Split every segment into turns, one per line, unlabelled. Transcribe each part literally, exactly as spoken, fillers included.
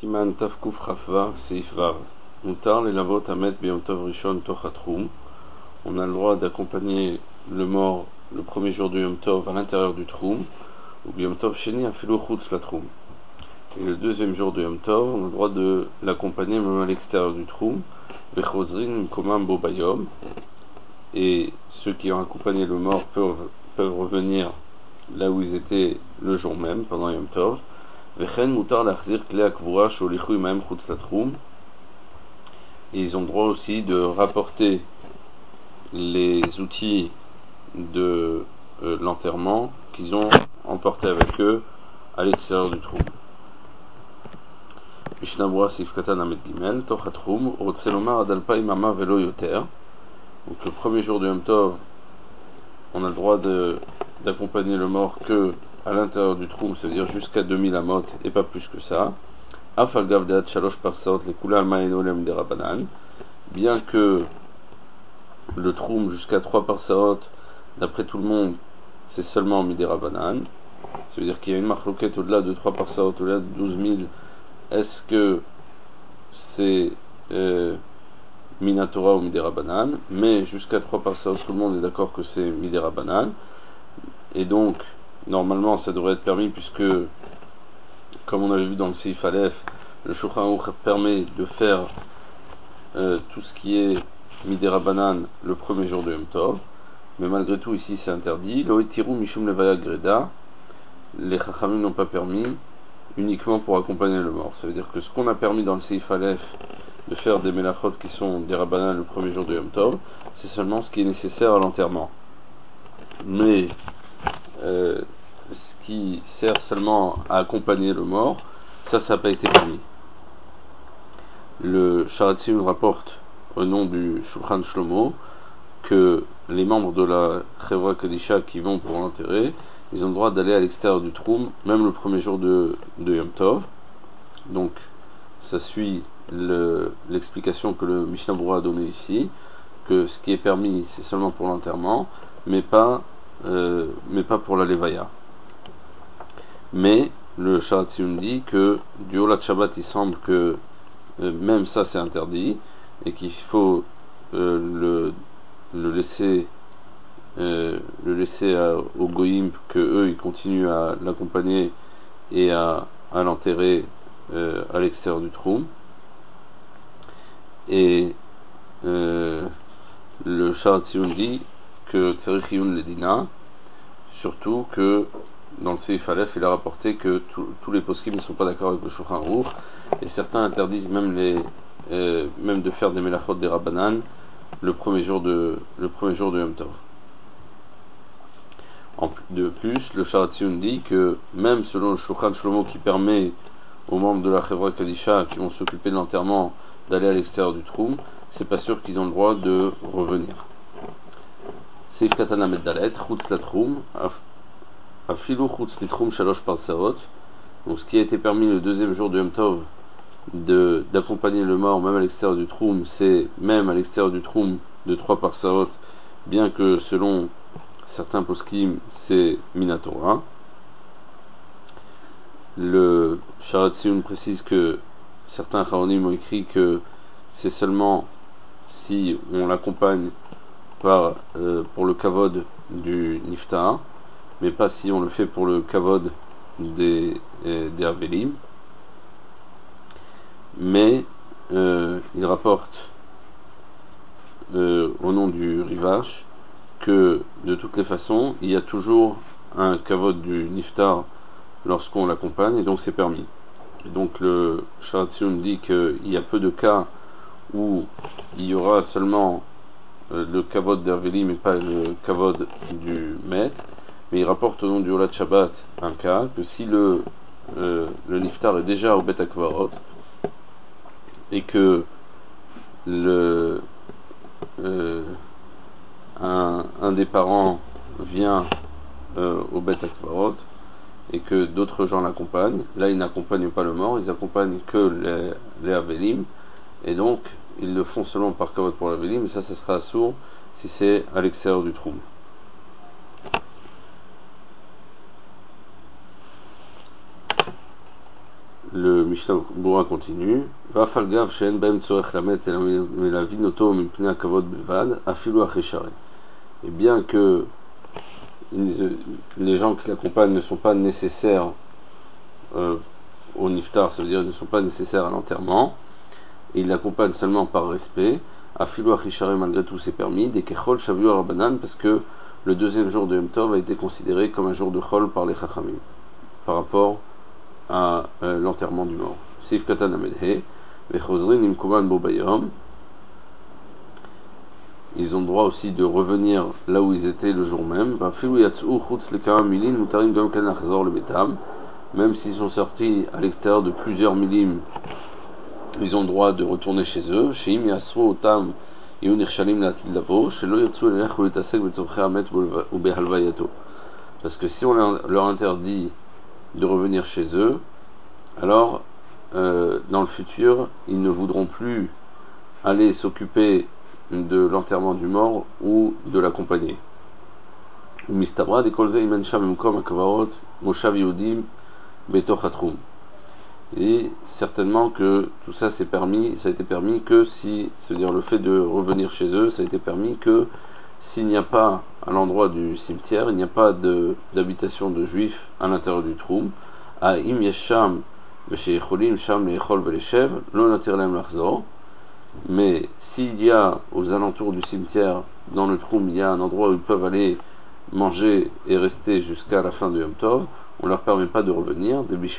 Siman Tafkuf Rafva Seif Vav. Mutar les lavot amet biyom tov rishon toch hatroum. On a le droit d'accompagner le mort le premier jour du Yom Tov à l'intérieur du troum, ou biyom tov sheni afilo chutz la troum. Et le deuxième jour du Yom Tov, on a le droit de l'accompagner même à l'extérieur du troum, vechozrin komam bo bayom. Et ceux qui ont accompagné le mort peuvent, peuvent revenir là où ils étaient le jour même, pendant Yom Tov. Vechen mutar lachzir klei hakvura sholichu imahem chutz la troum. Et ils ont le droit aussi de rapporter les outils de euh, l'enterrement qu'ils ont emportés avec eux à l'extérieur du troum. Mishnah Berurah Seif Katan Amet Gimel Toch HaTroum Rotze Lomar Ad Alpaim Ama Velo Yoter. Donc le premier jour du Yom Tov, on a le droit de, d'accompagner le mort que à l'intérieur du troum, c'est-à-dire jusqu'à deux mille amot et pas plus que ça. Afal Gav Deat Shalosh Parsaot Le Kula Almaeno Lem Derabanan. Bien que le troum jusqu'à trois parsaot, d'après tout le monde, c'est seulement Midera Banan. Ça veut dire qu'il y a une marloquette au-delà de trois parsaot, au-delà de douze mille. Est-ce que c'est euh, Minatora ou Midera Banan? Mais jusqu'à trois parsaot, tout le monde est d'accord que c'est Midera Banan. Et donc, normalement, ça devrait être permis, puisque, comme on avait vu dans le Seif Aleph, le Shulchan Aruch permet de faire euh, tout ce qui est Midera Banan le premier jour de Yom Tov. Mais malgré tout, ici, c'est interdit. Lo etiru mishum levaya greda. Les Chachamim n'ont pas permis uniquement pour accompagner le mort. Ça veut dire que ce qu'on a permis dans le Seif Aleph de faire des melachot qui sont des Rabbanan le premier jour de Yom Tov, c'est seulement ce qui est nécessaire à l'enterrement. Mais euh, ce qui sert seulement à accompagner le mort, ça, ça n'a pas été permis. Le Sharatzim rapporte au nom du Shulchan Shlomo que les membres de la Chevra Kadisha qui vont pour l'enterrer, ils ont le droit d'aller à l'extérieur du troum, même le premier jour de, de Yom Tov. Donc, ça suit le, l'explication que le Mishnah Berurah a donnée ici, que ce qui est permis, c'est seulement pour l'enterrement, mais pas, euh, mais pas pour la Levaya. Mais le Sharatzim dit que du Holat Shabbat, il semble que euh, même ça c'est interdit, et qu'il faut euh, le, le laisser Euh, le laisser à, aux goïms, que eux ils continuent à l'accompagner et à, à l'enterrer euh, à l'extérieur du troum. Et euh, le Sharatzim dit que Tzarich Iyun Ledina, surtout que dans le Seif Aleph il a rapporté que tous les poskim ne sont pas d'accord avec le Shulchan Aruch, et certains interdisent même les euh, même de faire des melachot des Rabbanan le premier jour de le premier jour de Yom Tov. En de plus, le Sharatzim dit que même selon le Shulchan Shlomo qui permet aux membres de la Chevra Kadisha qui vont s'occuper de l'enterrement d'aller à l'extérieur du troum, c'est pas sûr qu'ils ont le droit de revenir. Seif Katan Amet Dalet, Chutz la troum, Afilu Chutz li troum shalosh parsaot. Donc ce qui a été permis le deuxième jour de Yom Tov de, d'accompagner le mort même à l'extérieur du troum, c'est même à l'extérieur du troum de trois parsaot, bien que selon certains poskim c'est Minatora. Le Sharatzim précise que certains Charonim ont écrit que c'est seulement si on l'accompagne par, euh, pour le kavod du Niftar, mais pas si on le fait pour le kavod des, euh, des Avelim. Mais euh, il rapporte euh, au nom du Rivash que de toutes les façons, il y a toujours un kavod du Niftar lorsqu'on l'accompagne, et donc c'est permis. Et donc le Sharatzim dit qu'il y a peu de cas où il y aura seulement euh, le kavod d'Erveli, mais pas le kavod du maître. Mais il rapporte au nom du Holat Shabbat un cas, que si le, euh, le Niftar est déjà au Bet HaKvarot, et que le... Euh, Un, un des parents vient euh, au Bet HaKvarot et que d'autres gens l'accompagnent, là ils n'accompagnent pas le mort, ils accompagnent que les, les Avelim, et donc ils le font seulement par kavod pour l'Avelim, et ça, ça sera sourd si c'est à l'extérieur du troum. le Mishnah Berurah continue. Va falgav she'en b'hem tzorech lamet melavin oto mipnei hakavod bilvad afilu achei sharei. Et bien que les gens qui l'accompagnent ne sont pas nécessaires euh, au niftar, ça veut dire qu'ils ne sont pas nécessaires à l'enterrement, et ils l'accompagnent seulement par respect, afilu achei sharei, malgré tout c'est permis, des kechol shavu arabanan, parce que le deuxième jour de Yom Tov a été considéré comme un jour de chol par les chachamim, par rapport à euh, l'enterrement du mort. Sif katan amedhe, vechozrin imkuman bo bayom. Ils ont le droit aussi de revenir là où ils étaient le jour même. Même s'ils sont sortis à l'extérieur de plusieurs milim, ils ont le droit de retourner chez eux. Parce que si on leur interdit de revenir chez eux, alors euh, dans le futur, ils ne voudront plus aller s'occuper de l'enterrement du mort ou de l'accompagner. Et certainement que tout ça c'est permis, ça a été permis que si, c'est-à-dire le fait de revenir chez eux, ça a été permis que s'il n'y a pas à l'endroit du cimetière, il n'y a pas de, d'habitation de juifs à l'intérieur du troum, à im yesham v'sheyecholim sham le'echol ve'leshev lo natir lahem lachzor. Mais s'il y a aux alentours du cimetière, dans le troum, il y a un endroit où ils peuvent aller manger et rester jusqu'à la fin de Yom Tov, on ne leur permet pas de revenir.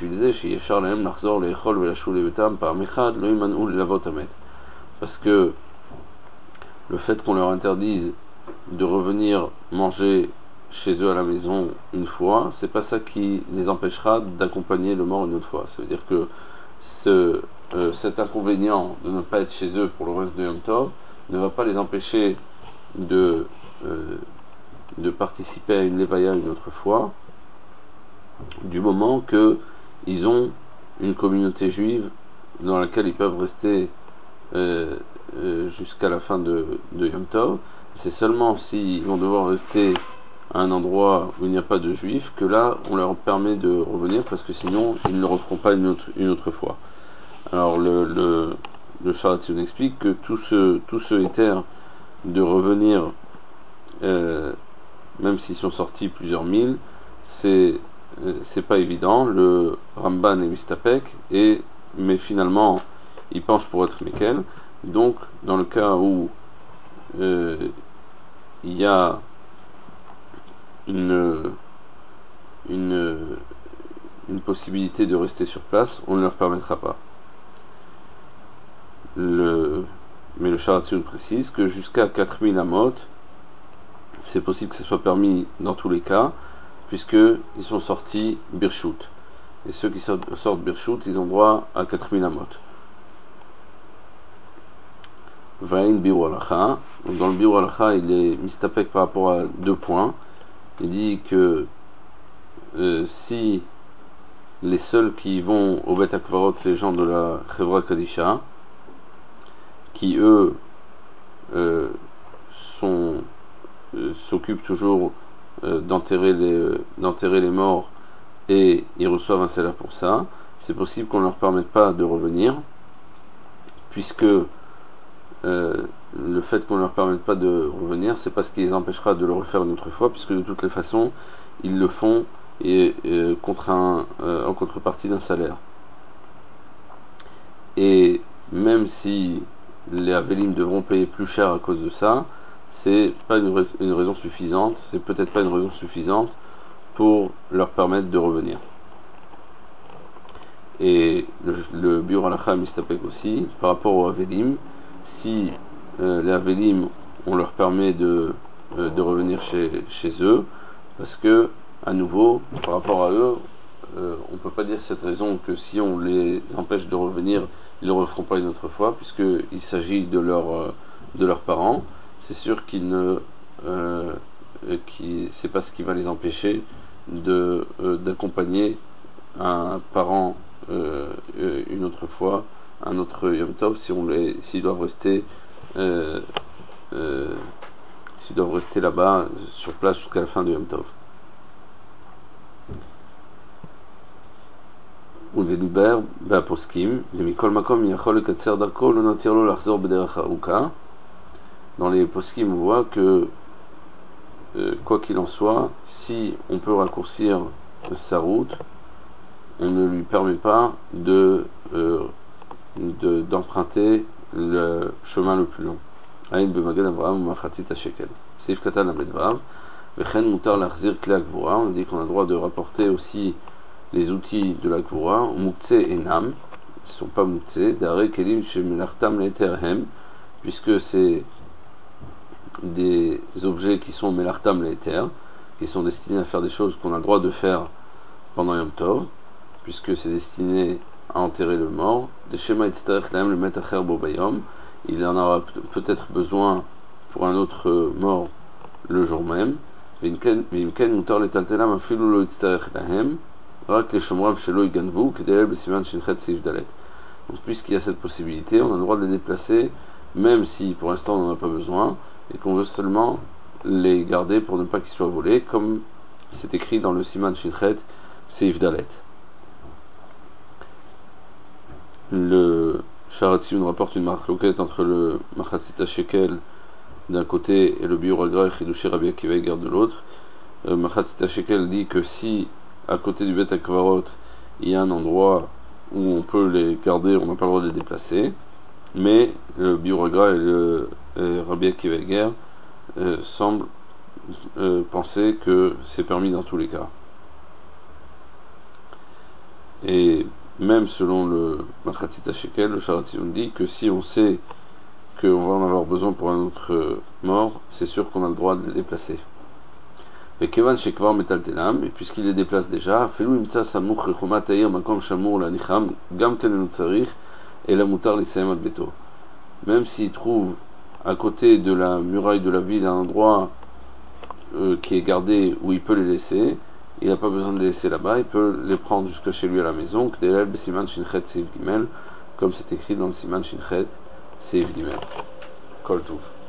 Parce que le fait qu'on leur interdise de revenir manger chez eux à la maison une fois, c'est pas ça qui les empêchera d'accompagner le mort une autre fois. Ça veut dire que ce Euh, cet inconvénient de ne pas être chez eux pour le reste de Yom Tov ne va pas les empêcher de, euh, de participer à une levaya une autre fois, du moment qu'ils ont une communauté juive dans laquelle ils peuvent rester euh, euh, jusqu'à la fin de, de Yom Tov. C'est seulement s'ils vont devoir rester à un endroit où il n'y a pas de juifs que là on leur permet de revenir, parce que sinon ils ne le referont pas une autre, une autre fois. Alors le, le, le Sharatzion explique que tout ce, tout ce éther de revenir, euh, même s'ils sont sortis plusieurs milles, c'est, euh, c'est pas évident. Le Ramban est mistapek, et, mais finalement il penche pour être Mekel. Donc dans le cas où euh, il y a une, une, une possibilité de rester sur place, on ne leur permettra pas. Le, mais le Sharatzion précise que jusqu'à quatre mille amot, c'est possible que ce soit permis dans tous les cas, puisqu'ils sont sortis birshut. Et ceux qui sortent, sortent birshut, ils ont droit à quatre mille amot. Vain biru halacha. Donc dans le biru halacha, il est mistapek par rapport à deux points. Il dit que euh, si les seuls qui vont au Bet HaKvarot, c'est les gens de la Chevra Kadisha, qui eux euh, sont, euh, s'occupent toujours euh, d'enterrer, les, euh, d'enterrer les morts, et ils reçoivent un salaire pour ça, c'est possible qu'on ne leur permette pas de revenir, puisque euh, le fait qu'on ne leur permette pas de revenir, c'est pas ce qui les empêchera de le refaire une autre fois, puisque de toutes les façons, ils le font et, et contre un, euh, en contrepartie d'un salaire. Et même si les Avelim devront payer plus cher à cause de ça, c'est pas une, rais- une raison suffisante, c'est peut-être pas une raison suffisante pour leur permettre de revenir. Et le, le Biur Halacha mistapek aussi, par rapport aux Avelim, si euh, les Avelim, on leur permet de, euh, de revenir chez, chez eux, parce que, à nouveau, par rapport à eux, euh, on ne peut pas dire cette raison que si on les empêche de revenir, ils ne le referont pas une autre fois, puisqu'il s'agit de, leur, euh, de leurs parents. C'est sûr qu'ils ne, euh, qui, c'est pas ce qui va les empêcher de, euh, d'accompagner un parent euh, une autre fois, un autre Yom Tov, si on les, s'ils doivent rester, euh, euh, s'ils doivent rester là-bas sur place jusqu'à la fin de Yom Tov. ולדיבר בהפוסקים, ומכל מקום יכול לקצר דרכו, לא נתיר לו לחזור בדרך ארוכה. Dans les poskim, on voit que, euh, quoi qu'il en soit, si on peut raccourcir sa route, on ne lui permet pas de, euh, de, d'emprunter le chemin le plus long. Aïn b'magad Avraham machatzit shekel. Seif katan amedvav. Vechen mutar lachzir kle gvura. On dit qu'on a le droit de rapporter aussi les outils de la gvura. Muktzeh et nam. Ils ne sont pas muktzeh. D'are kelim shemelachtam leterhem. Puisque c'est des objets qui sont melartam leter, qui sont destinés à faire des choses qu'on a le droit de faire pendant Yom Tov, puisque c'est destiné à enterrer le mort. Des shema itztarech lahem le met acher bo bayom. Il en aura peut-être besoin pour un autre mort le jour même. V'imken mutar letaltelam afilu lo itztarech lahem rak leshomram shelo yiganvu kedel b'siman shinchet seif dalet. Donc puisqu'il y a cette possibilité, on a le droit de les déplacer, même si pour l'instant on n'en a pas besoin, et qu'on veut seulement les garder pour ne pas qu'ils soient volés, comme c'est écrit dans le Siman Shinchet Seif Dalet. Le Sharatzion rapporte une marloquette entre le Machatzit Shekel d'un côté et le Biur Agra et Chidushé Rabbi Akiva Eger de l'autre. Le Machatzit Shekel dit que si à côté du Bet HaKvarot il y a un endroit où on peut les garder, on n'a pas le droit de les déplacer, mais le Biur Agra et le et Rabbi Akiva Eger euh, semblent euh, penser que c'est permis dans tous les cas. Et même selon le Machatzit Shekel, le Sharatzion dit que si on sait qu'on va en avoir besoin pour un autre euh, mort, c'est sûr qu'on a le droit de les déplacer. Et Kevan Shekvar Metaltelam, et puisqu'il les déplace déjà, Felou Imtsa Samuch Rechumat Aïr Makom Shamur La Nicham, Gam Ken Tsarich, et la Mutar Lissaim Ad Beto. Même s'il trouve à côté de la muraille de la ville un endroit euh, qui est gardé où il peut les laisser, il n'a pas besoin de les laisser là-bas, il peut les prendre jusqu'à chez lui à la maison, comme c'est écrit dans le Siman Shinchet Seif Gimel. Kol Tuv.